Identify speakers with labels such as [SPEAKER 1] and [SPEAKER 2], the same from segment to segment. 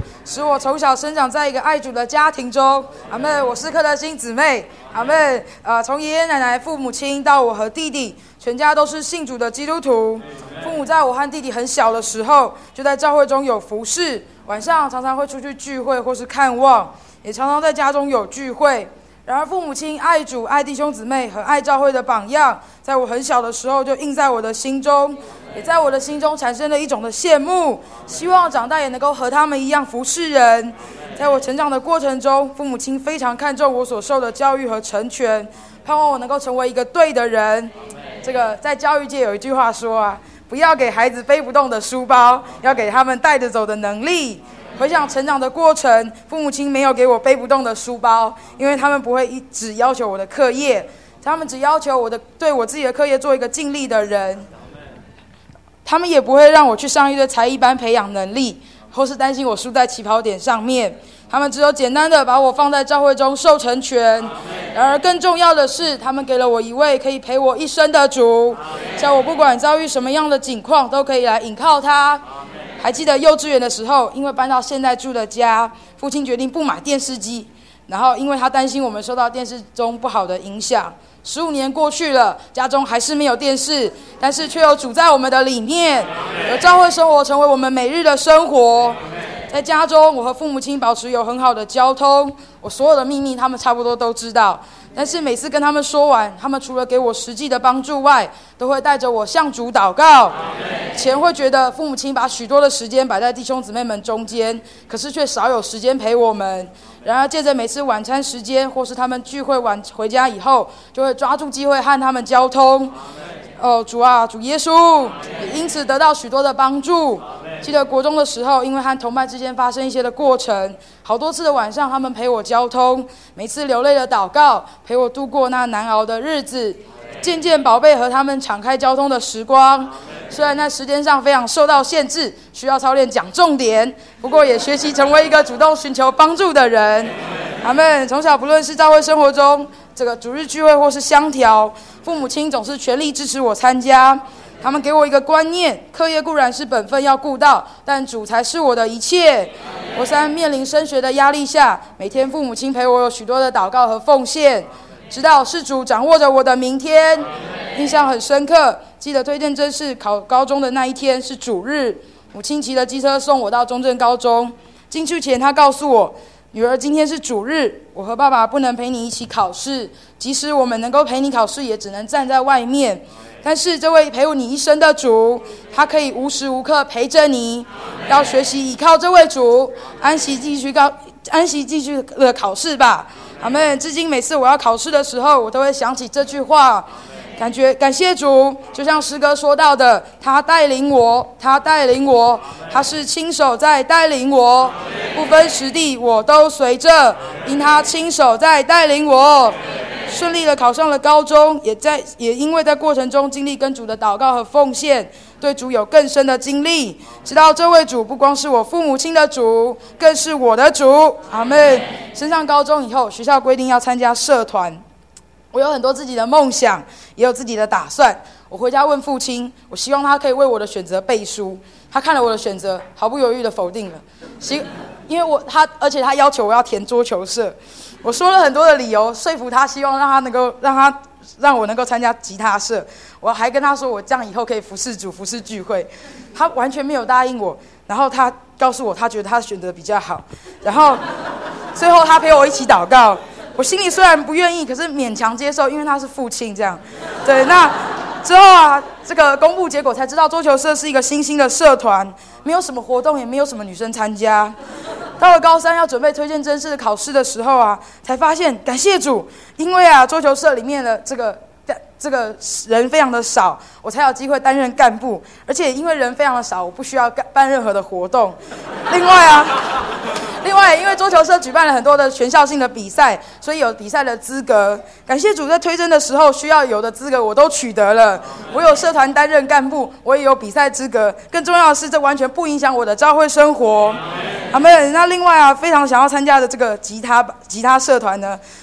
[SPEAKER 1] 使我从小生长在一个爱主的家庭中。阿们，我是柯德欣姊妹。阿们，从爷爷奶奶、父母亲到我和弟弟，全家都是信主的基督徒。父母在我和弟弟很小的时候，就在教会中有服事，晚上常常会出去聚会或是看望，也常常在家中有聚会。然而父母亲爱主、爱弟兄姊妹和爱教会的榜样，在我很小的时候就印在我的心中，也在我的心中产生了一种的羡慕，希望长大也能够和他们一样服侍人。在我成长的过程中，父母亲非常看重我所受的教育和成全，盼望我能够成为一个对的人。这个在教育界有一句话说不要给孩子背不动的书包，要给他们带着走的能力。回想成长的过程，父母亲没有给我背不动的书包，因为他们不会只要求我的课业，他们只要求对我自己的课业做一个尽力的人。他们也不会让我去上一堆才艺班培养能力，或是担心我输在起跑点上面。他们只有简单的把我放在教会中受成全。然而更重要的是，他们给了我一位可以陪我一生的主，叫我不管遭遇什么样的境况，都可以来倚靠他。还记得幼稚园的时候，因为搬到现在住的家，父亲决定不买电视机，然后因为他担心我们受到电视中不好的影响。15年过去了，家中还是没有电视，但是却有主在我们的里面，有教会生活成为我们每日的生活。在家中，我和父母亲保持有很好的交通，我所有的秘密他们差不多都知道。但是每次跟他们说完，他们除了给我实际的帮助外，都会带着我向主祷告。以前会觉得父母亲把许多的时间摆在弟兄姊妹们中间，可是却少有时间陪我们。然而借着每次晚餐时间，或是他们聚会晚回家以后，就会抓住机会和他们交通。主啊，主耶稣，也因此得到许多的帮助。记得国中的时候，因为和同伴之间发生一些的过程，好多次的晚上他们陪我交通，每次流泪的祷告，陪我度过那难熬的日子。渐渐宝贝和他们敞开交通的时光，虽然在时间上非常受到限制，需要操练讲重点，不过也学习成为一个主动寻求帮助的人。阿们。从小不论是教会生活中这个主日聚会或是香调，父母亲总是全力支持我参加。他们给我一个观念，课业固然是本分要顾到，但主才是我的一切。我在面临升学的压力下，每天父母亲陪我有许多的祷告和奉献，知道是主掌握着我的明天。印象很深刻，记得推荐真试考高中的那一天是主日，母亲骑着机车送我到中正高中。进去前她告诉我，女儿，今天是主日，我和爸爸不能陪你一起考试，即使我们能够陪你考试，也只能站在外面。但是这位陪你一生的主，他可以无时无刻陪着你，要学习依靠这位主，安息继续的考试吧。阿们。至今每次我要考试的时候，我都会想起这句话，感谢主，就像诗歌说到的，他带领我，他是亲手在带领我，不分时地我都随着，因他亲手在带领我。顺利的考上了高中，也因为在过程中经历跟主的祷告和奉献，对主有更深的经历，知道这位主不光是我父母亲的主，更是我的主。阿们。升上高中以后，学校规定要参加社团，我有很多自己的梦想，也有自己的打算。我回家问父亲，我希望他可以为我的选择背书。他看了我的选择，毫不犹豫的否定了，因为而且他要求我要填桌球社。我说了很多的理由，说服他，希望让我能够参加吉他社。我还跟他说，我这样以后可以服侍主、服侍聚会。他完全没有答应我，然后他告诉我，他觉得他的选择比较好。然后最后他陪我一起祷告，我心里虽然不愿意，可是勉强接受，因为他是父亲这样。对，那之后这个公布结果才知道，桌球社是一个新兴的社团，没有什么活动，也没有什么女生参加。到了高3要准备推荐真试考试的时候才发现感谢主，因为桌球社里面的这个人非常的少，我才有机会担任干部，而且因为人非常的少，我不需要办任何的活动。另外因为桌球社举办了很多的全校性的比赛，所以有比赛的资格。感谢主，在推甄的时候需要有的资格我都取得了，我有社团担任干部，我也有比赛资格。更重要的是，这完全不影响我的教会生活。阿们。那另外非常想要参加的这个吉他社团呢，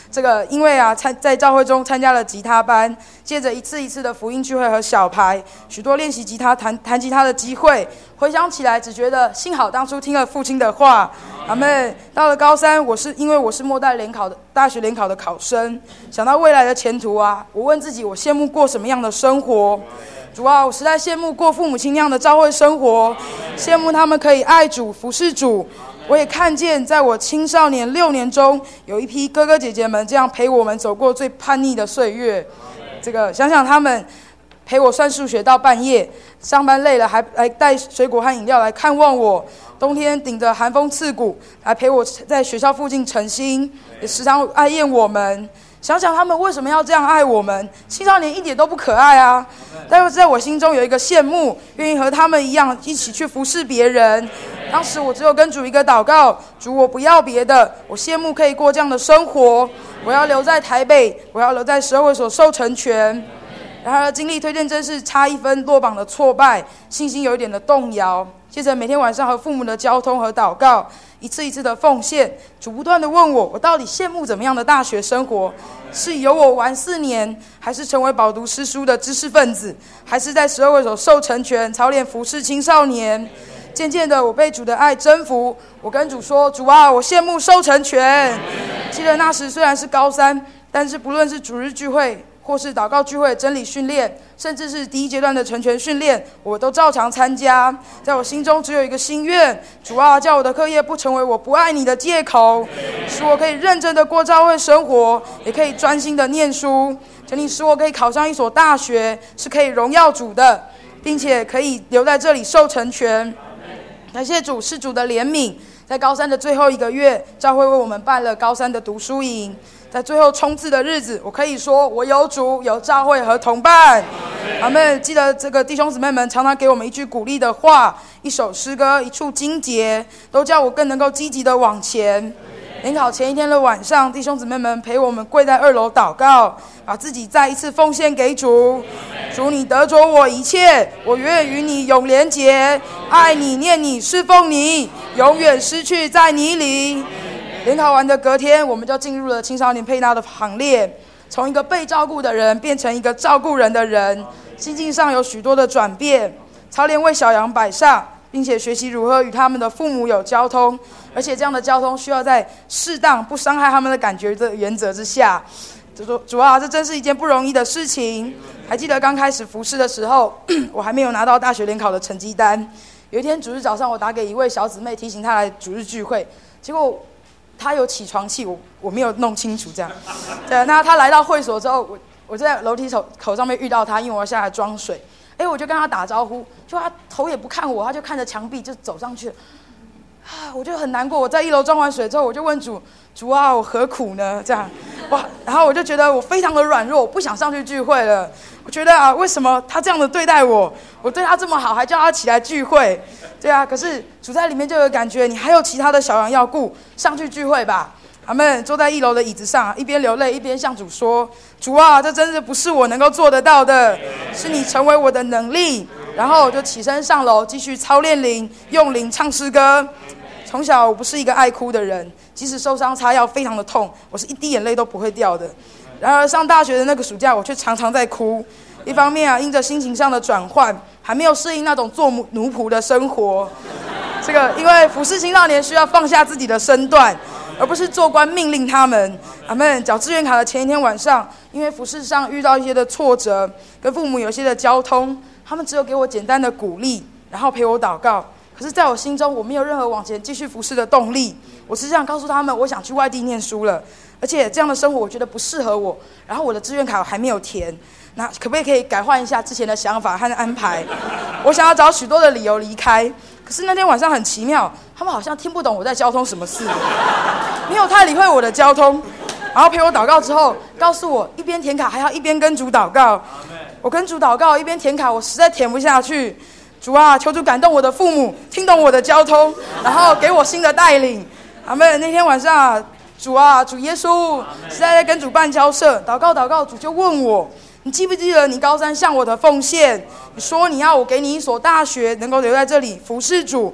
[SPEAKER 1] 这个因为在教会中参加了吉他班，接着一次一次的福音聚会和小牌，许多练习吉他弹吉他的机会，回想起来只觉得幸好当初听了父亲的话。阿们。到了高三，因为我是末代大学联考的考生，想到未来的前途我问自己，我羡慕过什么样的生活？主啊，我实在羡慕过父母亲那样的教会生活，羡慕他们可以爱主服侍主。我也看见在我青少年6年中，有一批哥哥姐姐们这样陪我们走过最叛逆的岁月。这个想想他们陪我算数学到半夜，上班累了还来带水果和饮料来看望我，冬天顶着寒风刺骨来陪我在学校附近晨兴，也时常爱宴我们。想想他们为什么要这样爱我们？青少年一点都不可爱啊！但是在我心中有一个羡慕，愿意和他们一样一起去服侍别人。当时我只有跟主一个祷告：主，我不要别的，我羡慕可以过这样的生活。我要留在台北，我要留在10二会所受成全。然而经历推荐真是差1分落榜的挫败，信心有一点的动摇。接着每天晚上和父母的交通和祷告，一次一次的奉献，主不断的问我到底羡慕怎么样的大学生活？是由我玩4年，还是成为饱读诗书的知识分子，还是在12会所受成全，操练服侍青少年？渐渐的我被主的爱征服，我跟主说：主啊，我羡慕受成全。记得那时虽然是高3，但是不论是主日聚会或是祷告聚会、真理训练，甚至是第1阶段的成全训练，我都照常参加。在我心中只有一个心愿：主啊，叫我的课业不成为我不爱你的借口，使我可以认真的过教会生活，也可以专心的念书。求你使我可以考上一所大学，是可以荣耀主的，并且可以留在这里受成全。感谢主，是主的怜悯。在高3的最后1个月，教会为我们办了高3的读书营。在最后冲刺的日子，我可以说我有主、有教会和同伴。阿们。记得这个弟兄姊妹们常常给我们一句鼓励的话，一首诗歌，一处经节，都叫我更能够积极的往前。联考前一天的晚上，弟兄姊妹们陪我们跪在2楼祷告，把自己再一次奉献给主。主，你得着我一切，我愿与你永连结，爱你、念你、侍奉你，永远失去在你里。联考完的隔天，我们就进入了青少年配搭的行列，从一个被照顾的人变成一个照顾人的人，心境上有许多的转变，操练为小羊摆上，并且学习如何与他们的父母有交通，而且这样的交通需要在适当不伤害他们的感觉的原则之下。主啊，这真是一件不容易的事情。还记得刚开始服侍的时候，我还没有拿到大学联考的成绩单。有一天主日早上，我打给一位小姊妹，提醒她来主日聚会，结果她有起床气，我没有弄清楚这样。对，那她来到会所之后，我在楼梯口上面遇到她，因为我要下来装水。我就跟她打招呼，就她头也不看我，她就看着墙壁就走上去了。我就很难过。我在1楼装完水之后，我就问主啊，我何苦呢？这样，哇！然后我就觉得我非常的软弱，我不想上去聚会了。我觉得为什么他这样的对待我？我对他这么好，还叫他起来聚会，对啊。可是主在里面就有感觉，你还有其他的小羊要顾，上去聚会吧。他们坐在1楼的椅子上，一边流泪一边向主说：主啊，这真的不是我能够做得到的，是你成为我的能力。然后我就起身上楼，继续操练灵，用灵唱诗歌。从小我不是一个爱哭的人，即使受伤擦药非常的痛，我是一滴眼泪都不会掉的。然而上大学的那个暑假，我却常常在哭。一方面因着心情上的转换，还没有适应那种做奴仆的生活。因为服侍青少年需要放下自己的身段，而不是做官命令他们。阿们。缴志愿卡的前一天晚上，因为服侍上遇到一些的挫折，跟父母有些的交通，他们只有给我简单的鼓励，然后陪我祷告。可是在我心中，我没有任何往前继续服侍的动力。我只想告诉他们，我想去外地念书了，而且这样的生活我觉得不适合我。然后我的志愿卡还没有填，那可不可以改换一下之前的想法和安排？我想要找许多的理由离开。可是那天晚上很奇妙，他们好像听不懂我在交通什么事，没有太理会我的交通。然后陪我祷告之后，告诉我一边填卡还要一边跟主祷告。我跟主祷告一边填卡，我实在填不下去。主啊，求主感动我的父母，听懂我的交通，然后给我新的带领。阿们。那天晚上，主耶稣实在在跟主办交涉，祷告，主就问我：你记不记得你高3向我的奉献？你说你要我给你一所大学，能够留在这里服侍主。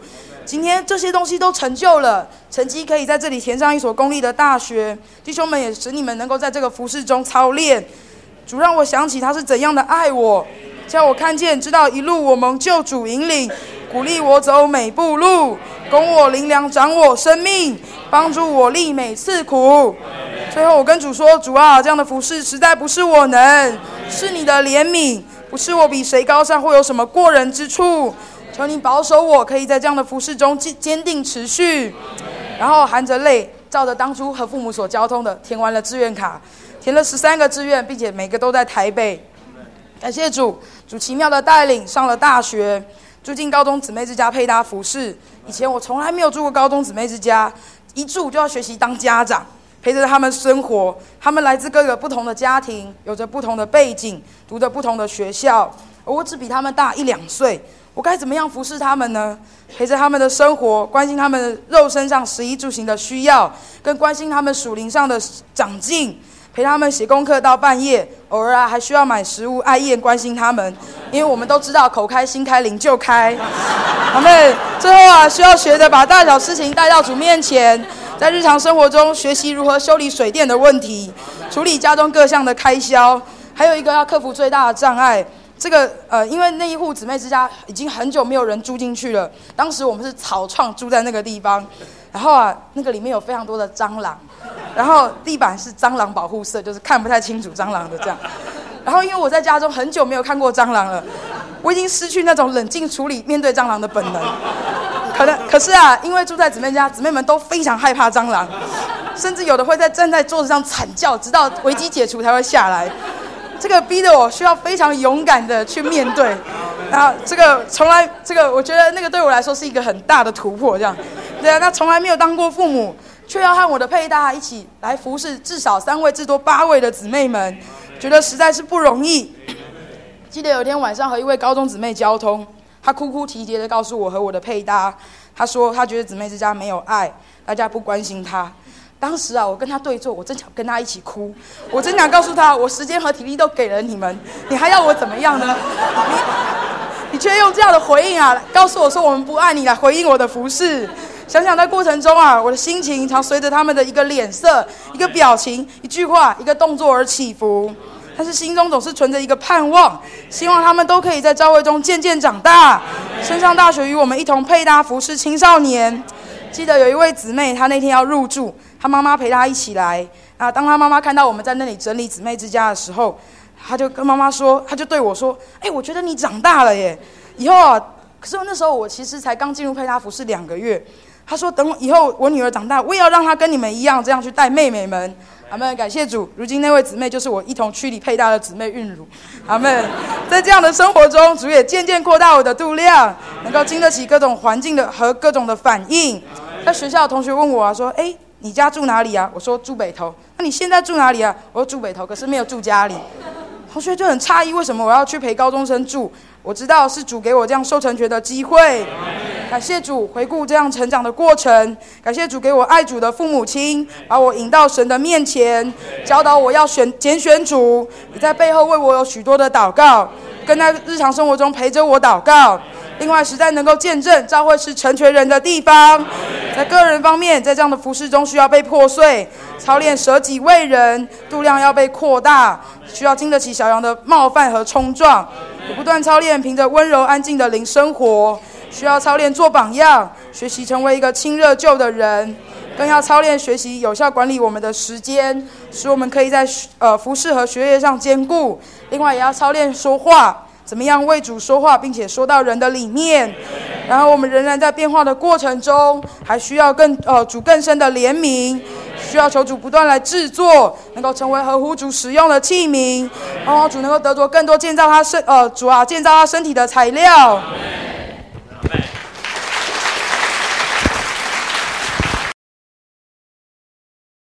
[SPEAKER 1] 今天这些东西都成就了，成绩可以在这里填上一所公立的大学。弟兄们，也使你们能够在这个服事中操练。主让我想起他是怎样的爱我，叫我看见，知道一路我蒙救主引领，鼓励我走每步路，供我灵粮，长我生命，帮助我历每次苦。最后我跟主说，主啊，这样的服事实在不是我能，是你的怜悯，不是我比谁高尚或有什么过人之处。求你保守我，可以在这样的服事中坚定持续。然后含着泪，照着当初和父母所交通的，填完了志愿卡，填了13个志愿，并且每个都在台北。感谢主，主奇妙的带领，上了大学，住进高中姊妹之家配搭服事。以前我从来没有住过高中姊妹之家，一住就要学习当家长，陪着他们生活。他们来自各个不同的家庭，有着不同的背景，读着不同的学校，而我只比他们大1、2岁。我该怎么样服侍他们呢？陪着他们的生活，关心他们肉身上食衣住行的需要，更关心他们属灵上的长进，陪他们写功课到半夜，偶尔还需要买食物，爱宴关心他们，因为我们都知道口开心开灵就开。他们最后需要学着把大小事情带到主面前，在日常生活中学习如何修理水电的问题，处理家中各项的开销，还有一个要克服最大的障碍。这个因为那一户姊妹之家已经很久没有人住进去了，当时我们是草创住在那个地方，然后那个里面有非常多的蟑螂，然后地板是蟑螂保护色，就是看不太清楚蟑螂的这样。然后因为我在家中很久没有看过蟑螂了，我已经失去那种冷静处理面对蟑螂的本能。可是因为住在姊妹家，姊妹们都非常害怕蟑螂，甚至有的会站在桌子上惨叫，直到危机解除才会下来。这个逼得我需要非常勇敢的去面对，然后我觉得那个对我来说是一个很大的突破，这样，对啊，那从来没有当过父母，却要和我的配搭一起来服侍至少3位至多8位的姊妹们，觉得实在是不容易。记得有一天晚上和一位高中姊妹交通，她哭哭啼啼的告诉我和我的配搭，她说她觉得姊妹之家没有爱，大家不关心她。当时我跟他对坐，我真想跟他一起哭，我真想告诉他，我时间和体力都给了你们，你还要我怎么样呢？你却用这样的回应告诉我说我们不爱你，来回应我的服事。想想在过程中我的心情常随着他们的一个脸色、一个表情、一句话、一个动作而起伏，但是心中总是存着一个盼望，希望他们都可以在教会中渐渐长大，升上大学，与我们一同配搭服事青少年。记得有一位姊妹，她那天要入住，她妈妈陪她一起来。当她妈妈看到我们在那里整理姊妹之家的时候，她就跟妈妈说，她就对我说：“我觉得你长大了耶！以后可是那时候我其实才刚进入配搭服事2个月。”她说：“等以后我女儿长大，我也要让她跟你们一样，这样去带妹妹们。”阿们，感谢主！如今那位姊妹就是我一同区里配搭的姊妹韵如。阿们，在这样的生活中，主也渐渐扩大我的度量，能够经得起各种环境的和各种的反应。在学校的同学问我说：“你家住哪里啊？”我说：“住北投。”那你现在住哪里啊？我说：“住北投，可是没有住家里。”同学就很诧异，为什么我要去陪高中生住？我知道是主给我这样受成全的机会。感谢主，回顾这样成长的过程，感谢主给我爱主的父母亲，把我引到神的面前，教导我要拣选主，也在背后为我有许多的祷告，更在日常生活中陪着我祷告。另外，实在能够见证教会是成全人的地方。在个人方面，在这样的服事中需要被破碎，操练舍己为人，度量要被扩大，需要经得起小羊的冒犯和冲撞，也不断操练凭着温柔安静的灵生活，需要操练做榜样，学习成为一个亲热旧的人，更要操练学习有效管理我们的时间，使我们可以在服事和学业上兼顾。另外，也要操练说话，怎么样为主说话，并且说到人的里面。然后我们仍然在变化的过程中，还需要主更深的怜悯，需要求主不断来制作，能够成为合乎主使用的器皿，然后主能够得着更多建造他身体的材料。